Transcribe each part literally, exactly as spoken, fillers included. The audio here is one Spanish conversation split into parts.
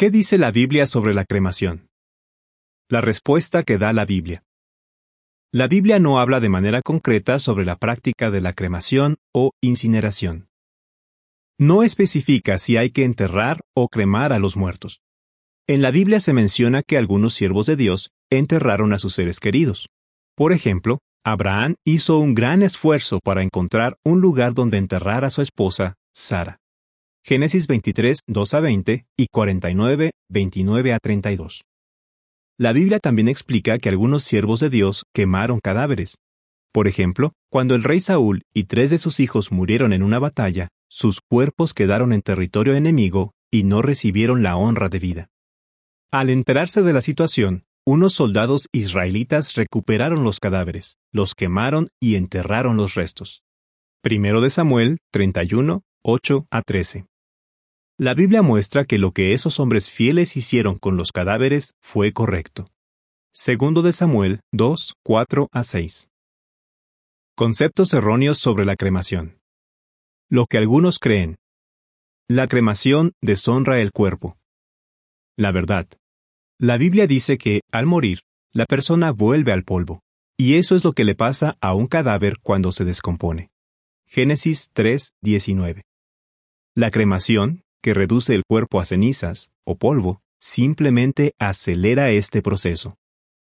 ¿Qué dice la Biblia sobre la cremación? La respuesta que da la Biblia. La Biblia no habla de manera concreta sobre la práctica de la cremación o incineración. No especifica si hay que enterrar o cremar a los muertos. En la Biblia se menciona que algunos siervos de Dios enterraron a sus seres queridos. Por ejemplo, Abraham hizo un gran esfuerzo para encontrar un lugar donde enterrar a su esposa, Sara. Génesis veintitrés, dos a veinte y cuarenta y nueve, veintinueve a treinta y dos. La Biblia también explica que algunos siervos de Dios quemaron cadáveres. Por ejemplo, cuando el rey Saúl y tres de sus hijos murieron en una batalla, sus cuerpos quedaron en territorio enemigo y no recibieron la honra debida. Al enterarse de la situación, unos soldados israelitas recuperaron los cadáveres, los quemaron y enterraron los restos. Primero de Samuel treinta y uno, ocho a trece. La Biblia muestra que lo que esos hombres fieles hicieron con los cadáveres fue correcto. Segundo de Samuel dos, cuatro a seis. Conceptos erróneos sobre la cremación. Lo que algunos creen. La cremación deshonra el cuerpo. La verdad. La Biblia dice que, al morir, la persona vuelve al polvo, y eso es lo que le pasa a un cadáver cuando se descompone. Génesis tres, diecinueve. La cremación, que reduce el cuerpo a cenizas o polvo, simplemente acelera este proceso.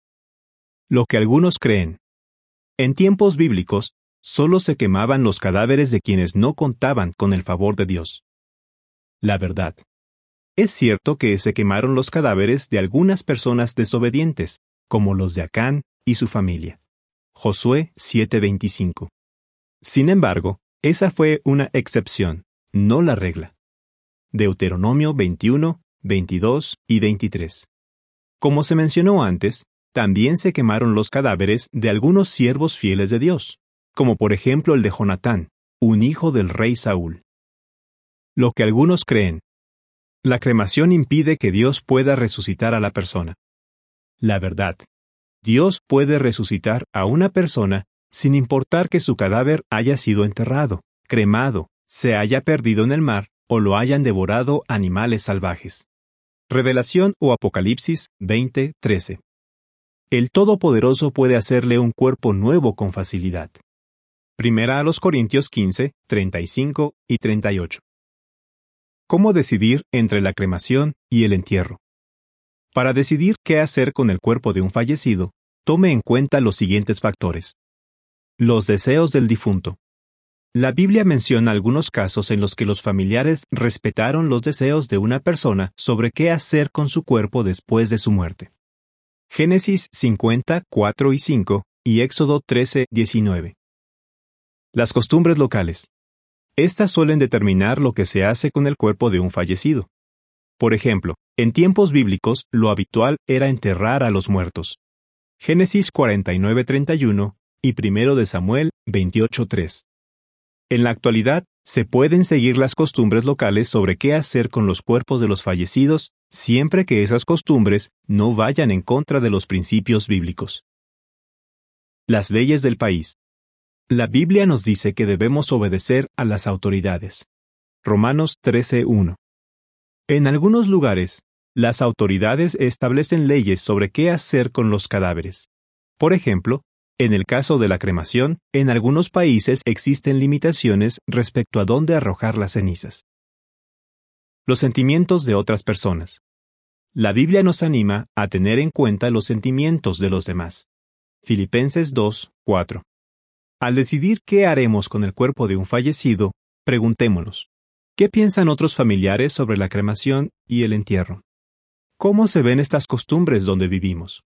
Lo que algunos creen. En tiempos bíblicos, solo se quemaban los cadáveres de quienes no contaban con el favor de Dios. La verdad. Es cierto que se quemaron los cadáveres de algunas personas desobedientes, como los de Acán y su familia. Josué siete veinticinco. Sin embargo, esa fue una excepción, no la regla. Deuteronomio veintiuno, veintidós y veintitrés. Como se mencionó antes, también se quemaron los cadáveres de algunos siervos fieles de Dios, como por ejemplo el de Jonatán, un hijo del rey Saúl. Lo que algunos creen. La cremación impide que Dios pueda resucitar a la persona. La verdad. Dios puede resucitar a una persona sin importar que su cadáver haya sido enterrado, cremado, se haya perdido en el mar o lo hayan devorado animales salvajes. Revelación o Apocalipsis veinte, trece. El Todopoderoso puede hacerle un cuerpo nuevo con facilidad. Primera a los Corintios quince, treinta y cinco y treinta y ocho. ¿Cómo decidir entre la cremación y el entierro? Para decidir qué hacer con el cuerpo de un fallecido, tome en cuenta los siguientes factores. Los deseos del difunto. La Biblia menciona algunos casos en los que los familiares respetaron los deseos de una persona sobre qué hacer con su cuerpo después de su muerte. Génesis cincuenta, cuatro y cinco y Éxodo trece, diecinueve. Las costumbres locales. Estas suelen determinar lo que se hace con el cuerpo de un fallecido. Por ejemplo, en tiempos bíblicos, lo habitual era enterrar a los muertos. Génesis cuarenta y nueve, treinta y uno y Primero de Samuel veintiocho, tres. En la actualidad, se pueden seguir las costumbres locales sobre qué hacer con los cuerpos de los fallecidos, siempre que esas costumbres no vayan en contra de los principios bíblicos. Las leyes del país. La Biblia nos dice que debemos obedecer a las autoridades. Romanos trece, uno. En algunos lugares, las autoridades establecen leyes sobre qué hacer con los cadáveres. Por ejemplo, en el caso de la cremación, en algunos países existen limitaciones respecto a dónde arrojar las cenizas. Los sentimientos de otras personas. La Biblia nos anima a tener en cuenta los sentimientos de los demás. Filipenses dos, cuatro. Al decidir qué haremos con el cuerpo de un fallecido, preguntémonos, ¿qué piensan otros familiares sobre la cremación y el entierro? ¿Cómo se ven estas costumbres donde vivimos?